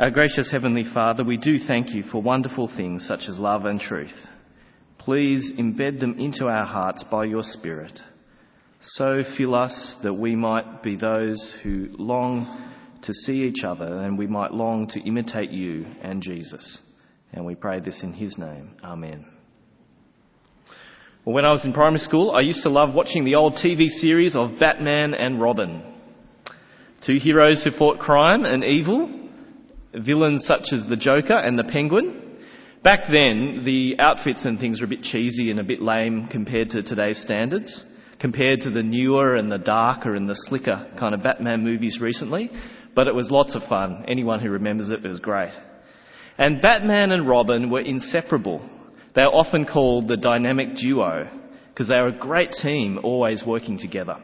Our gracious Heavenly Father, we do thank you for wonderful things such as love and truth. Please embed them into our hearts by your Spirit. So fill us that we might be those who long to see each other and we might long to imitate you and Jesus. And we pray this in his name. Amen. Well, when I was in primary school, I used to love watching the old TV series of Batman and Robin. Two heroes who fought crime and evil, villains such as the Joker and the Penguin. Back then, the outfits and things were a bit cheesy and a bit lame compared to today's standards, compared to the newer and the darker and the slicker kind of Batman movies recently. But it was lots of fun. Anyone who remembers it was great. And Batman and Robin were inseparable. They are often called the dynamic duo because they are a great team always working together.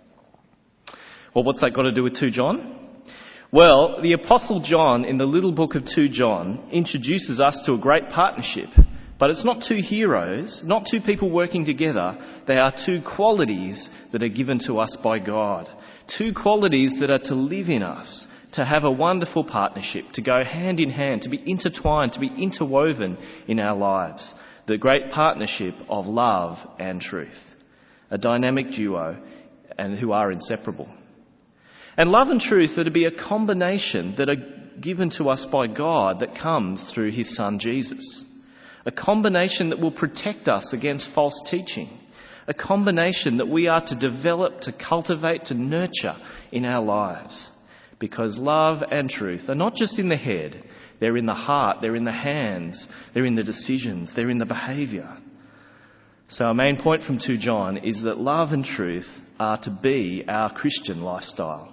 Well, what's that got to do with 2 John? Well, the Apostle John in the little book of 2 John introduces us to a great partnership. But it's not 2 heroes, not 2 people working together. They are 2 qualities that are given to us by God. 2 qualities that are to live in us, to have a wonderful partnership, to go hand in hand, to be intertwined, to be interwoven in our lives. The great partnership of love and truth. A dynamic duo and who are inseparable. And love and truth are to be a combination that are given to us by God that comes through his Son Jesus. A combination that will protect us against false teaching. A combination that we are to develop, to cultivate, to nurture in our lives. Because love and truth are not just in the head, they're in the heart, they're in the hands, they're in the decisions, they're in the behaviour. So our main point from 2 John is that love and truth are to be our Christian lifestyle.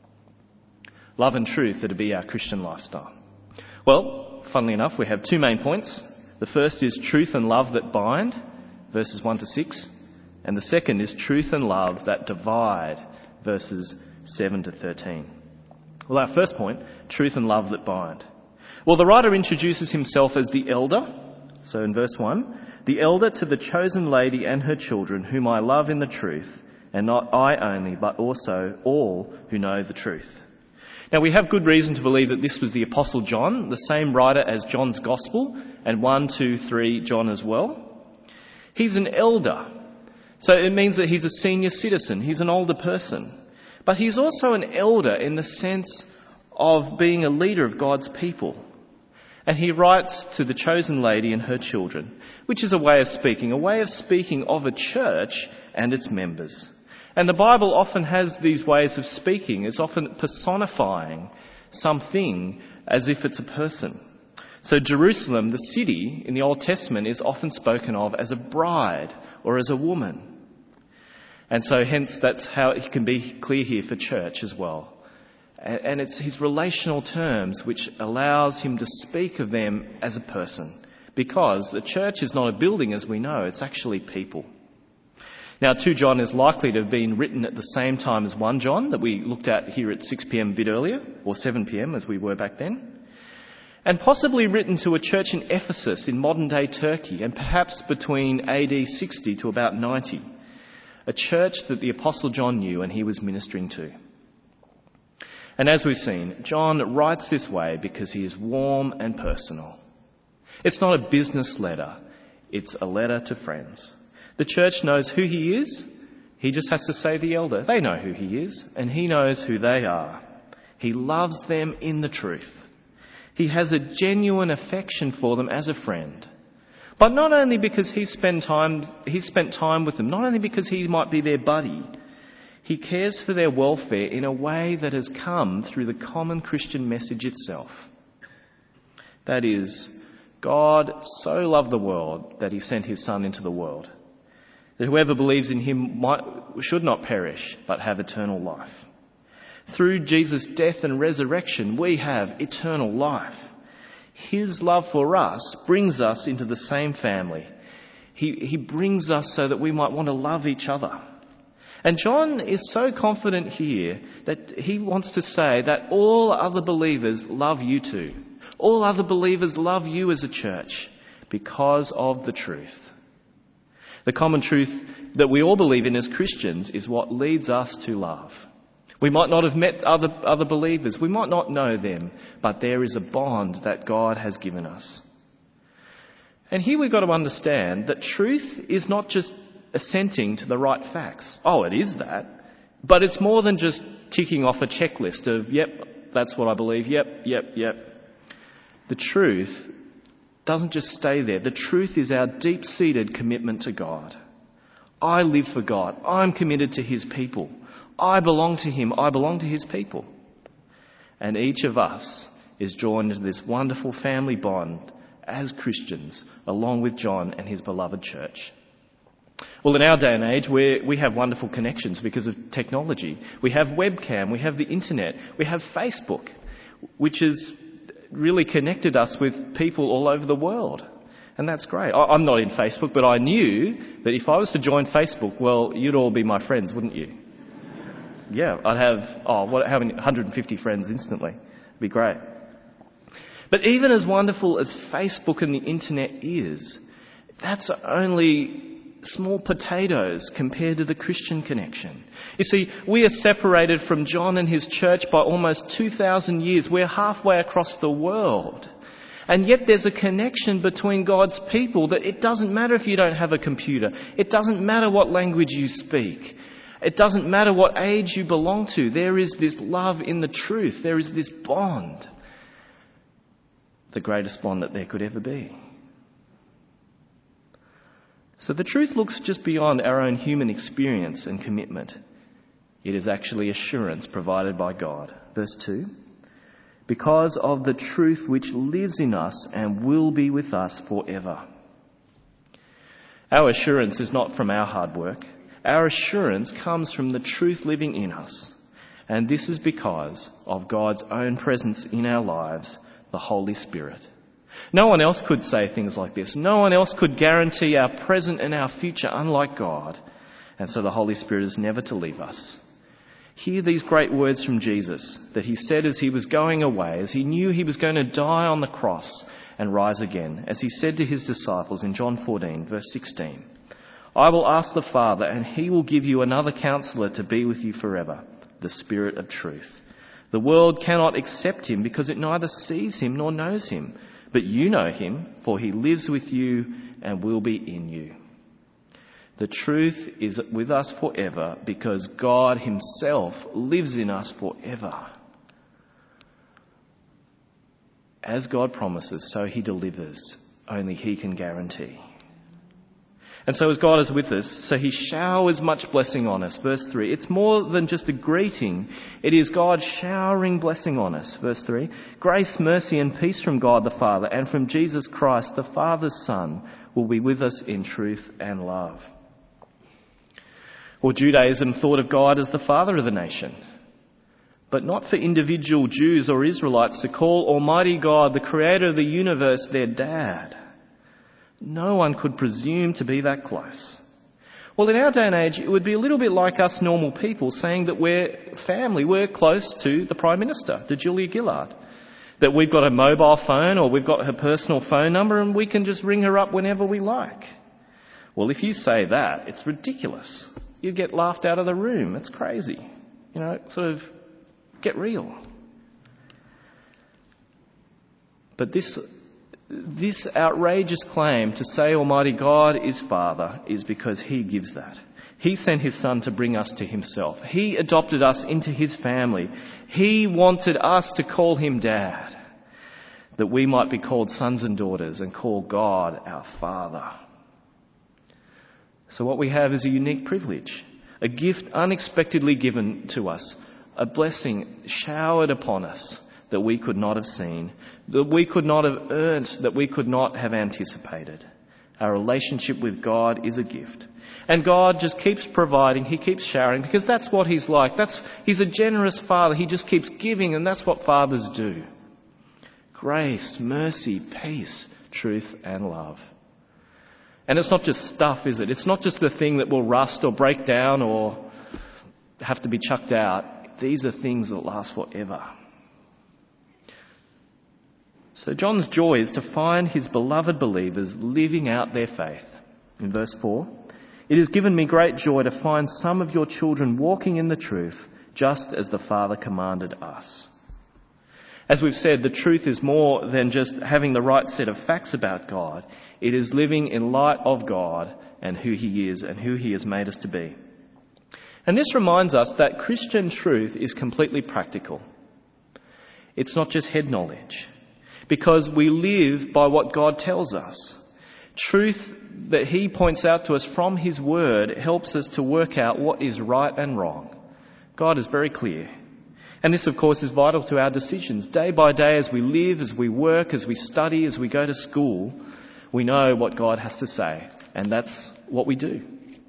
Love and truth are to be our Christian lifestyle. Well, funnily enough, we have 2 main points. The first is truth and love that bind, verses 1 to 6. And the second is truth and love that divide, verses 7 to 13. Well, our first point, truth and love that bind. Well, the writer introduces himself as the elder. So in verse 1, the elder to the chosen lady and her children, whom I love in the truth, and not I only, but also all who know the truth. Now, we have good reason to believe that this was the Apostle John, the same writer as John's Gospel, and 1, 2, 3 John as well. He's an elder. So it means that he's a senior citizen. He's an older person. But he's also an elder in the sense of being a leader of God's people. And he writes to the chosen lady and her children, which is a way of speaking of a church and its members. And the Bible often has these ways of speaking. It's often personifying something as if it's a person. So Jerusalem, the city in the Old Testament, is often spoken of as a bride or as a woman. And so hence that's how it can be clear here for church as well. And it's his relational terms which allows him to speak of them as a person. Because the church is not a building as we know, it's actually people. Now 2 John is likely to have been written at the same time as 1 John that we looked at here at 6 p.m. a bit earlier, or 7 p.m. as we were back then. And possibly written to a church in Ephesus in modern-day Turkey, and perhaps between AD 60 to about 90. A church that the Apostle John knew and he was ministering to. And as we've seen, John writes this way because he is warm and personal. It's not a business letter, it's a letter to friends. The church knows who he is, he just has to say the elder. They know who he is, and he knows who they are. He loves them in the truth. He has a genuine affection for them as a friend. But not only because he's spent time with them, not only because he might be their buddy, he cares for their welfare in a way that has come through the common Christian message itself. That is, God so loved the world that he sent his Son into the world, that whoever believes in him should not perish, but have eternal life. Through Jesus' death and resurrection, we have eternal life. His love for us brings us into the same family. He brings us so that we might want to love each other. And John is so confident here that he wants to say that all other believers love you too. All other believers love you as a church because of the truth. The common truth that we all believe in as Christians is what leads us to love. We might not have met other believers. We might not know them, but there is a bond that God has given us. And here we've got to understand that truth is not just assenting to the right facts. Oh, it is that. But it's more than just ticking off a checklist of, yep, that's what I believe, yep. The truth doesn't just stay there. The truth is our deep-seated commitment to God. I live for God. I'm committed to His people. I belong to Him. I belong to His people. And each of us is joined into this wonderful family bond as Christians, along with John and his beloved church. Well, in our day and age, we have wonderful connections because of technology. We have webcam, we have the internet, we have Facebook, which has really connected us with people all over the world. And that's great. I'm not in Facebook, but I knew that if I was to join Facebook, well, you'd all be my friends, wouldn't you? Yeah, I'd have, how many? 150 friends instantly. It'd be great. But even as wonderful as Facebook and the internet is, that's only small potatoes compared to the Christian connection. You see, we are separated from John and his church by almost 2,000 years. We're halfway across the world. And yet there's a connection between God's people that it doesn't matter if you don't have a computer. It doesn't matter what language you speak. It doesn't matter what age you belong to. There is this love in the truth. There is this bond. The greatest bond that there could ever be. So the truth looks just beyond our own human experience and commitment. It is actually assurance provided by God. Verse 2. Because of the truth which lives in us and will be with us forever. Our assurance is not from our hard work. Our assurance comes from the truth living in us. And this is because of God's own presence in our lives, the Holy Spirit. No one else could say things like this. No one else could guarantee our present and our future unlike God. And so the Holy Spirit is never to leave us. Hear these great words from Jesus that he said as he was going away, as he knew he was going to die on the cross and rise again, as he said to his disciples in John 14, verse 16, I will ask the Father, and he will give you another counselor to be with you forever, the Spirit of truth. The world cannot accept him because it neither sees him nor knows him. But you know him, for he lives with you and will be in you. The truth is with us forever because God himself lives in us forever. As God promises, so he delivers. Only he can guarantee. And so as God is with us, so he showers much blessing on us. Verse 3. It's more than just a greeting. It is God showering blessing on us. Verse 3. Grace, mercy and peace from God the Father and from Jesus Christ, the Father's Son, will be with us in truth and love. Well, Judaism thought of God as the father of the nation, but not for individual Jews or Israelites to call Almighty God, the creator of the universe, their dad. No one could presume to be that close. Well, in our day and age, it would be a little bit like us normal people saying that we're family, we're close to the Prime Minister, to Julia Gillard. That we've got a mobile phone or we've got her personal phone number and we can just ring her up whenever we like. Well, if you say that, it's ridiculous. You get laughed out of the room. It's crazy. Sort of get real. But this outrageous claim to say Almighty God is Father is because he gives that. He sent his Son to bring us to himself. He adopted us into his family. He wanted us to call him Dad, that we might be called sons and daughters and call God our Father. So what we have is a unique privilege, a gift unexpectedly given to us, a blessing showered upon us that we could not have seen, that we could not have earned, that we could not have anticipated. Our relationship with God is a gift. And God just keeps providing, he keeps showering, because that's what he's like. He's a generous Father. He just keeps giving, and that's what fathers do. Grace, mercy, peace, truth and love. And it's not just stuff, is it? It's not just the thing that will rust or break down or have to be chucked out. These are things that last forever. So John's joy is to find his beloved believers living out their faith. In verse 4, it has given me great joy to find some of your children walking in the truth, just as the Father commanded us. As we've said, the truth is more than just having the right set of facts about God. It is living in light of God and who He is and who He has made us to be. And this reminds us that Christian truth is completely practical. It's not just head knowledge, because we live by what God tells us. Truth that He points out to us from His Word helps us to work out what is right and wrong. God is very clear. And this, of course, is vital to our decisions. Day by day, as we live, as we work, as we study, as we go to school, we know what God has to say, and that's what we do.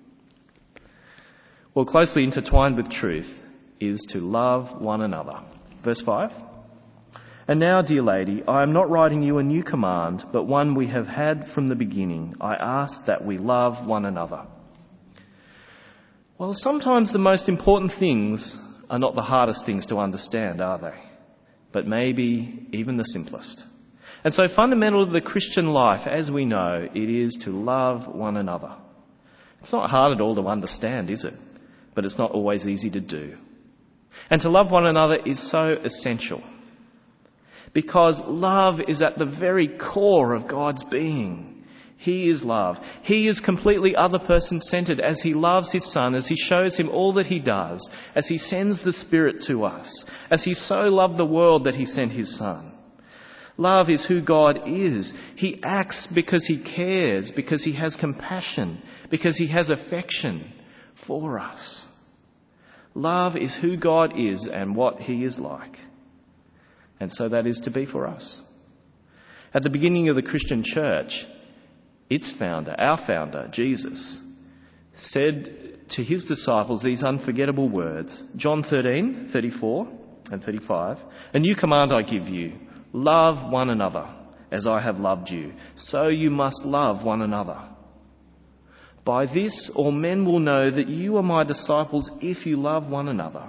Well, closely intertwined with truth is to love one another. Verse 5. And now, dear lady, I am not writing you a new command, but one we have had from the beginning. I ask that we love one another. Well, sometimes the most important things are not the hardest things to understand, are they? But maybe even the simplest. And so fundamental to the Christian life, as we know, it is to love one another. It's not hard at all to understand, is it? But it's not always easy to do. And to love one another is so essential. Because love is at the very core of God's being. He is love. He is completely other person centered as He loves His Son, as He shows Him all that He does, as He sends the Spirit to us, as He so loved the world that He sent His Son. Love is who God is. He acts because He cares, because He has compassion, because He has affection for us. Love is who God is and what He is like. And so that is to be for us. At the beginning of the Christian church, its founder, our founder, Jesus, said to His disciples these unforgettable words. John 13:34 and 35. A new command I give you, love one another as I have loved you. So you must love one another. By this all men will know that you are my disciples if you love one another.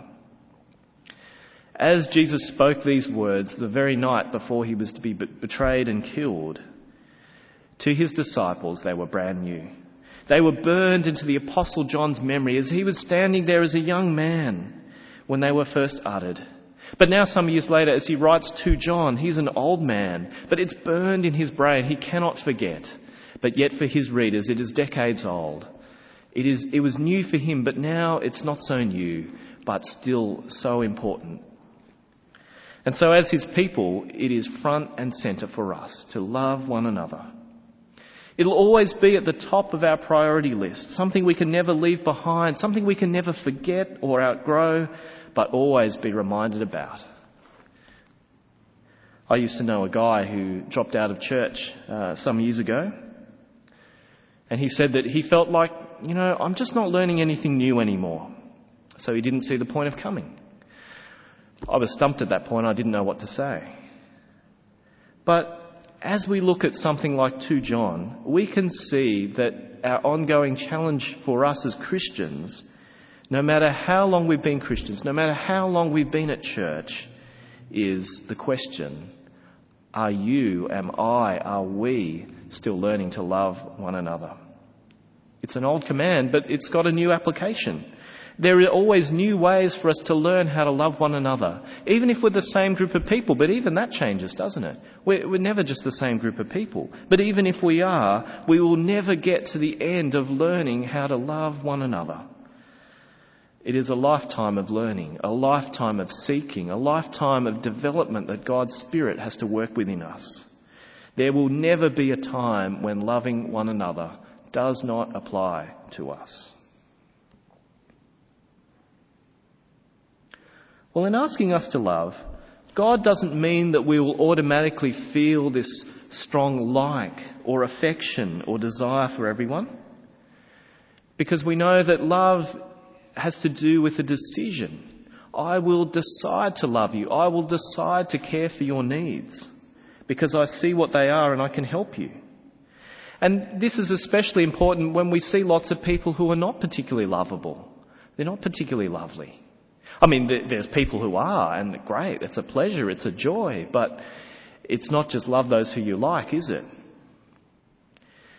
As Jesus spoke these words the very night before He was to be betrayed and killed, to His disciples they were brand new. They were burned into the Apostle John's memory as he was standing there as a young man when they were first uttered. But now some years later, as he writes to John, he's an old man, but it's burned in his brain. He cannot forget. But yet for his readers, it is decades old. It was new for him, but now it's not so new, but still so important. And so as His people, it is front and centre for us to love one another. It'll always be at the top of our priority list, something we can never leave behind, something we can never forget or outgrow, but always be reminded about. I used to know a guy who dropped out of church some years ago, and he said that he felt like, I'm just not learning anything new anymore. So he didn't see the point of coming. I was stumped at that point. I didn't know what to say. But as we look at something like 2 John, we can see that our ongoing challenge for us as Christians, no matter how long we've been Christians, no matter how long we've been at church, is the question, are we still learning to love one another? It's an old command, but it's got a new application. There are always new ways for us to learn how to love one another, even if we're the same group of people. But even that changes, doesn't it? We're never just the same group of people. But even if we are, we will never get to the end of learning how to love one another. It is a lifetime of learning, a lifetime of seeking, a lifetime of development that God's Spirit has to work within us. There will never be a time when loving one another does not apply to us. Well, in asking us to love, God doesn't mean that we will automatically feel this strong like or affection or desire for everyone. Because we know that love has to do with a decision. I will decide to love you. I will decide to care for your needs because I see what they are and I can help you. And this is especially important when we see lots of people who are not particularly lovable. They're not particularly lovely. I mean, there's people who are, and great, it's a pleasure, it's a joy, but it's not just love those who you like, is it?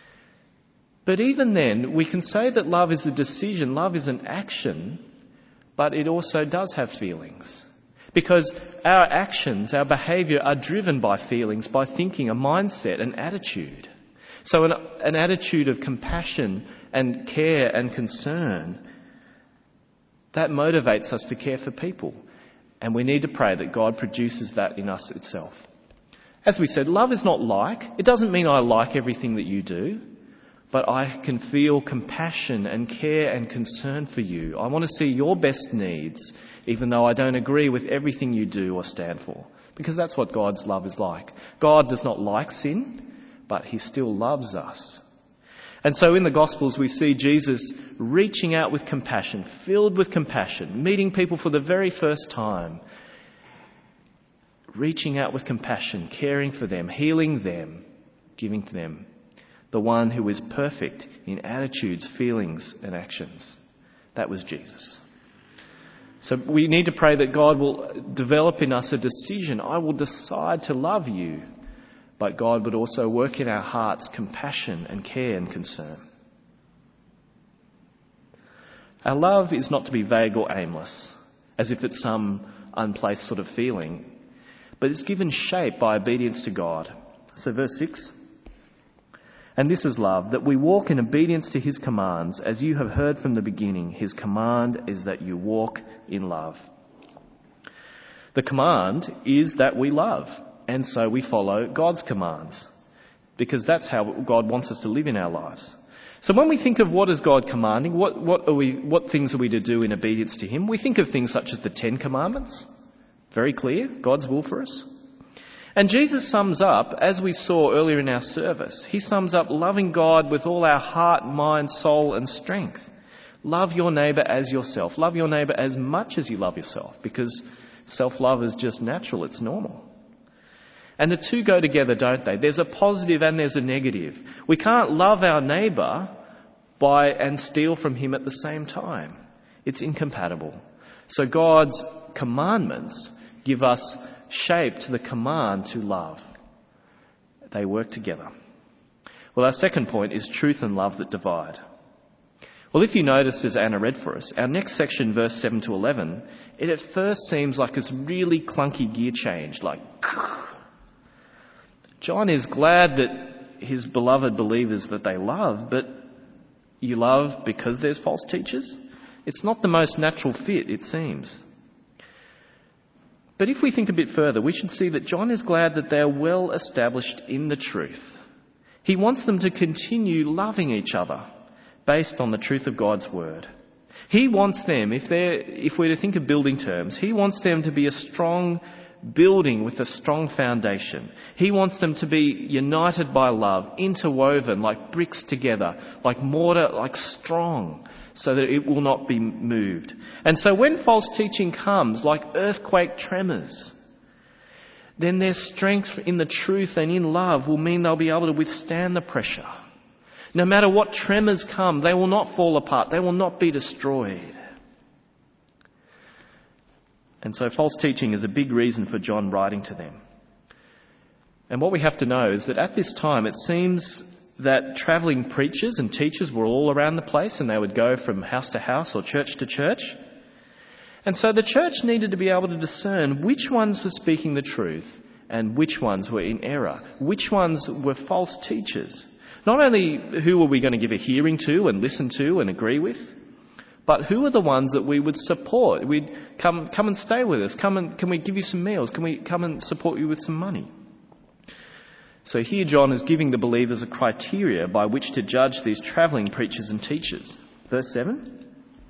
But even then, we can say that love is a decision, love is an action, but it also does have feelings. Because our actions, our behaviour are driven by feelings, by thinking, a mindset, an attitude. So an attitude of compassion and care and concern, that motivates us to care for people. And we need to pray that God produces that in us itself. As we said, love is not like. It doesn't mean I like everything that you do, but I can feel compassion and care and concern for you. I want to see your best needs, even though I don't agree with everything you do or stand for. Because that's what God's love is like. God does not like sin, but he still loves us. And so in the Gospels we see Jesus reaching out with compassion, filled with compassion, meeting people for the very first time, reaching out with compassion, caring for them, healing them, giving to them the one who is perfect in attitudes, feelings and actions. That was Jesus. So we need to pray that God will develop in us a decision. I will decide to love you. But God would also work in our hearts compassion and care and concern. Our love is not to be vague or aimless, as if it's some unplaced sort of feeling, but it's given shape by obedience to God. So verse 6, and this is love, that we walk in obedience to his commands, as you have heard from the beginning. His command is that you walk in love. The command is that we love. And so we follow God's commands, because that's how God wants us to live in our lives. So when we think of what is God commanding, what things are we to do in obedience to him? We think of things such as the 10 Commandments. Very clear, God's will for us. And Jesus sums up, as we saw earlier in our service, he sums up loving God with all our heart, mind, soul and strength. Love your neighbour as yourself. Love your neighbour as much as you love yourself, because self-love is just natural, it's normal. And the two go together, don't they? There's a positive and there's a negative. We can't love our neighbour and steal from him at the same time. It's incompatible. So God's commandments give us shape to the command to love. They work together. Well, our second point is truth and love that divide. Well, if you notice, as Anna read for us, our next section, verse 7 to 11, it at first seems like it's really clunky gear change, like John is glad that his beloved believers that they love, but you love because there's false teachers? It's not the most natural fit, it seems. But if we think a bit further, we should see that John is glad that they're well established in the truth. He wants them to continue loving each other based on the truth of God's word. He wants them, if we're to think of building terms, he wants them to be a strong building with a strong foundation. He wants them to be united by love, interwoven like bricks together, like mortar, like strong, so that it will not be moved. And so when false teaching comes, like earthquake tremors, then their strength in the truth and in love will mean they'll be able to withstand the pressure. No matter what tremors come, they will not fall apart. They will not be destroyed. And so false teaching is a big reason for John writing to them. And what we have to know is that at this time it seems that travelling preachers and teachers were all around the place, and they would go from house to house or church to church. And so the church needed to be able to discern which ones were speaking the truth and which ones were in error, which ones were false teachers. Not only who were we going to give a hearing to and listen to and agree with, but who are the ones that we would support? We'd come and stay with us. Can we give you some meals? Can we come and support you with some money? So here John is giving the believers a criteria by which to judge these travelling preachers and teachers. Verse 7.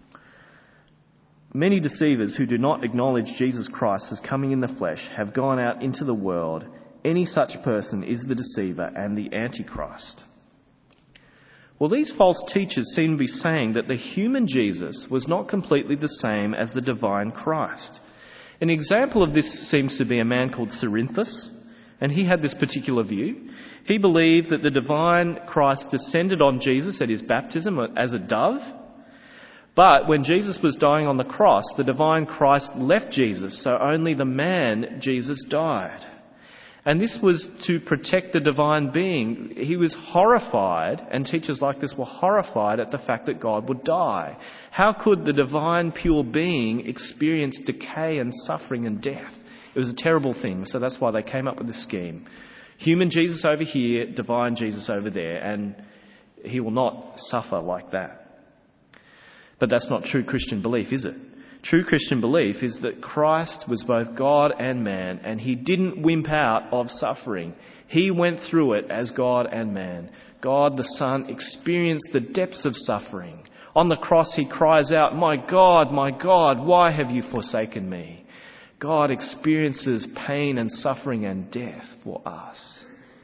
Many deceivers who do not acknowledge Jesus Christ as coming in the flesh have gone out into the world. Any such person is the deceiver and the Antichrist. Well, these false teachers seem to be saying that the human Jesus was not completely the same as the divine Christ. An example of this seems to be a man called Cerinthus, and he had this particular view. He believed that the divine Christ descended on Jesus at his baptism as a dove, but when Jesus was dying on the cross, the divine Christ left Jesus, so only the man Jesus died. And this was to protect the divine being. He was horrified, and teachers like this were horrified at the fact that God would die. How could the divine pure being experience decay and suffering and death? It was a terrible thing, so that's why they came up with this scheme. Human Jesus over here, divine Jesus over there, and he will not suffer like that. But that's not true Christian belief, is it? True Christian belief is that Christ was both God and man, and he didn't wimp out of suffering. He went through it as God and man. God the Son experienced the depths of suffering. On the cross he cries out, my God, why have you forsaken me?" God experiences pain and suffering and death for us.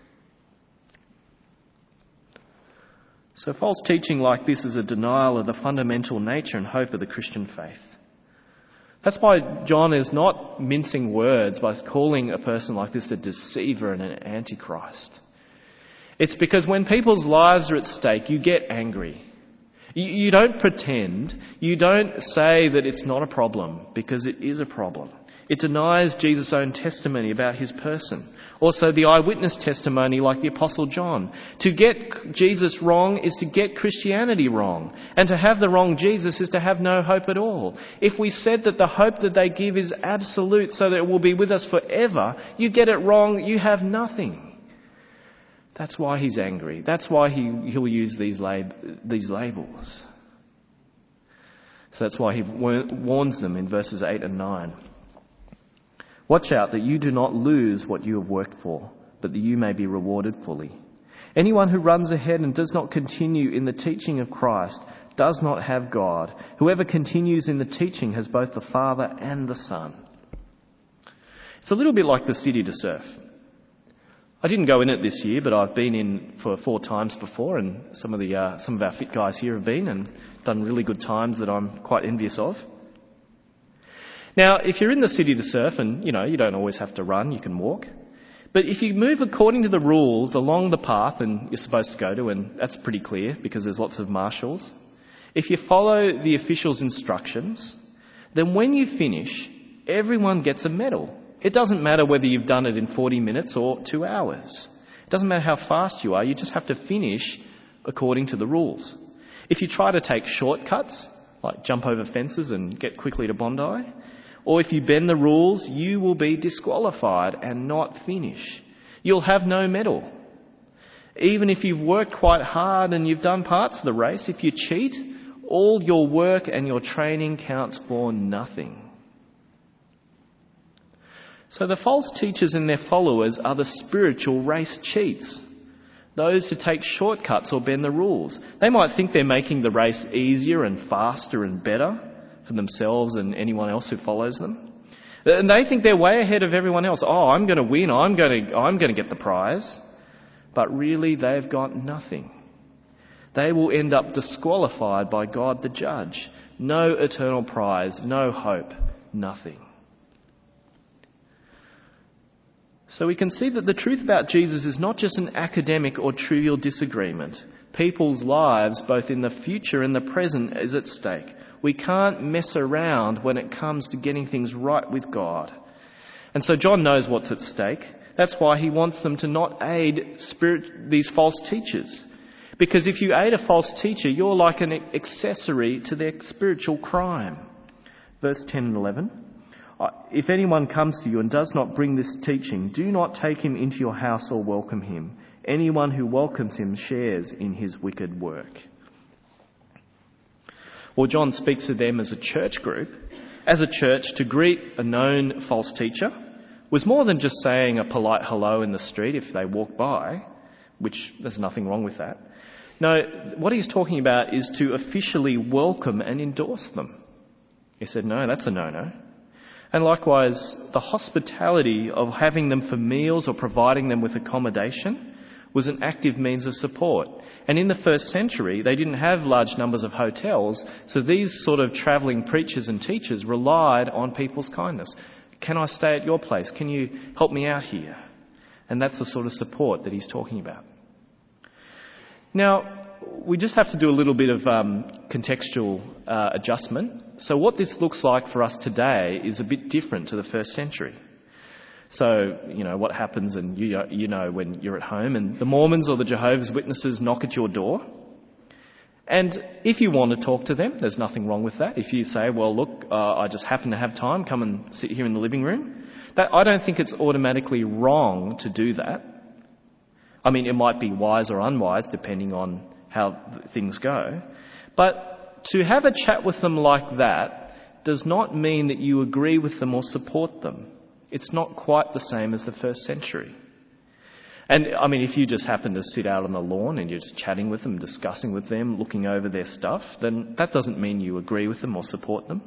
So false teaching like this is a denial of the fundamental nature and hope of the Christian faith. That's why John is not mincing words by calling a person like this a deceiver and an antichrist. It's because when people's lives are at stake, you get angry. You don't pretend. You don't say that it's not a problem, because it is a problem. It denies Jesus' own testimony about his person. Also the eyewitness testimony like the Apostle John. To get Jesus wrong is to get Christianity wrong. And to have the wrong Jesus is to have no hope at all. If we said that the hope that they give is absolute so that it will be with us forever, you get it wrong, you have nothing. That's why he's angry. That's why he'll use these labels. So that's why he warns them in verses 8 and 9. "Watch out that you do not lose what you have worked for, but that you may be rewarded fully. Anyone who runs ahead and does not continue in the teaching of Christ does not have God. Whoever continues in the teaching has both the Father and the Son." It's a little bit like the City to Surf. I didn't go in it this year, but I've been in for 4 times before, and some of our fit guys here have been and done really good times that I'm quite envious of. Now, if you're in the City to Surf, and you don't always have to run, you can walk. But if you move according to the rules along the path and you're supposed to go to, and that's pretty clear because there's lots of marshals, if you follow the officials' instructions, then when you finish, everyone gets a medal. It doesn't matter whether you've done it in 40 minutes or 2 hours. It doesn't matter how fast you are, you just have to finish according to the rules. If you try to take shortcuts, like jump over fences and get quickly to Bondi, or if you bend the rules, you will be disqualified and not finish. You'll have no medal. Even if you've worked quite hard and you've done parts of the race, if you cheat, all your work and your training counts for nothing. So the false teachers and their followers are the spiritual race cheats. Those who take shortcuts or bend the rules. They might think they're making the race easier and faster and better for themselves and anyone else who follows them. And they think they're way ahead of everyone else. Oh, I'm going to win. I'm going to get the prize. But really, they've got nothing. They will end up disqualified by God the judge. No eternal prize, no hope, nothing. So we can see that the truth about Jesus is not just an academic or trivial disagreement. People's lives, both in the future and the present, is at stake. We can't mess around when it comes to getting things right with God. And so John knows what's at stake. That's why he wants them to not aid these false teachers. Because if you aid a false teacher, you're like an accessory to their spiritual crime. Verse 10 and 11. "If anyone comes to you and does not bring this teaching, do not take him into your house or welcome him. Anyone who welcomes him shares in his wicked work." Well, John speaks to them as a church group. As a church, to greet a known false teacher was more than just saying a polite hello in the street if they walk by, which there's nothing wrong with that. No, what he's talking about is to officially welcome and endorse them. He said, no, that's a no-no. And likewise, the hospitality of having them for meals or providing them with accommodation was an active means of support. And in the first century, they didn't have large numbers of hotels, so these sort of travelling preachers and teachers relied on people's kindness. Can I stay at your place? Can you help me out here? And that's the sort of support that he's talking about. Now, we just have to do a little bit of contextual adjustment. So what this looks like for us today is a bit different to the first century. So, what happens, and you know when you're at home and the Mormons or the Jehovah's Witnesses knock at your door. And if you want to talk to them, there's nothing wrong with that. If you say, well, look, I just happen to have time, come and sit here in the living room. I don't think it's automatically wrong to do that. I mean, it might be wise or unwise depending on how things go. But to have a chat with them like that does not mean that you agree with them or support them. It's not quite the same as the first century. And I mean, if you just happen to sit out on the lawn and you're just chatting with them, discussing with them, looking over their stuff, then that doesn't mean you agree with them or support them.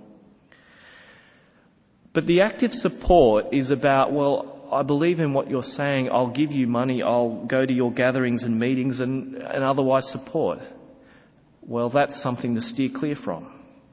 But the active support is about, well, I believe in what you're saying, I'll give you money, I'll go to your gatherings and meetings and otherwise support. Well, that's something to steer clear from.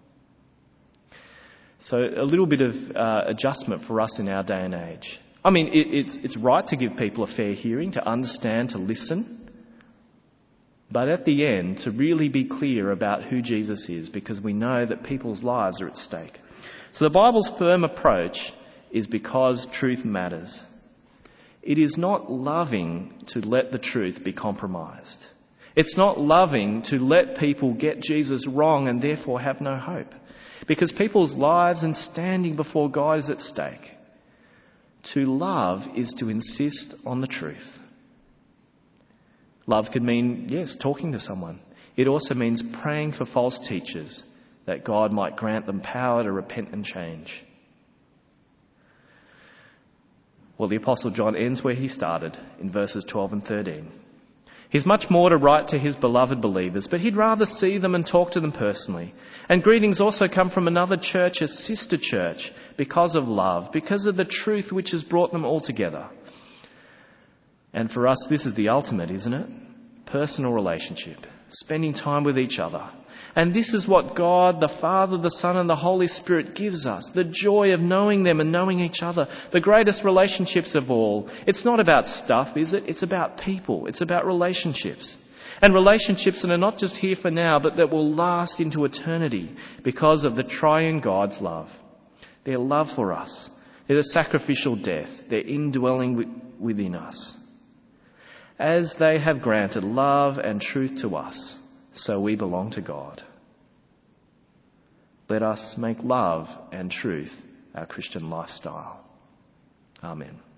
So a little bit of adjustment for us in our day and age. I mean, it's right to give people a fair hearing, to understand, to listen. But at the end, to really be clear about who Jesus is, because we know that people's lives are at stake. So the Bible's firm approach is because truth matters. It is not loving to let the truth be compromised. It's not loving to let people get Jesus wrong and therefore have no hope. Because people's lives and standing before God is at stake. To love is to insist on the truth. Love could mean, yes, talking to someone. It also means praying for false teachers, that God might grant them power to repent and change. Well, the Apostle John ends where he started, in verses 12 and 13. He's much more to write to his beloved believers, but he'd rather see them and talk to them personally. And greetings also come from another church, a sister church, because of love, because of the truth which has brought them all together. And for us, this is the ultimate, isn't it? Personal relationship, spending time with each other. And this is what God, the Father, the Son and the Holy Spirit gives us. The joy of knowing them and knowing each other. The greatest relationships of all. It's not about stuff, is it? It's about people. It's about relationships. And relationships that are not just here for now, but that will last into eternity because of the triune God's love. Their love for us. Their sacrificial death. Their indwelling within us. As they have granted love and truth to us, so we belong to God. Let us make love and truth our Christian lifestyle. Amen.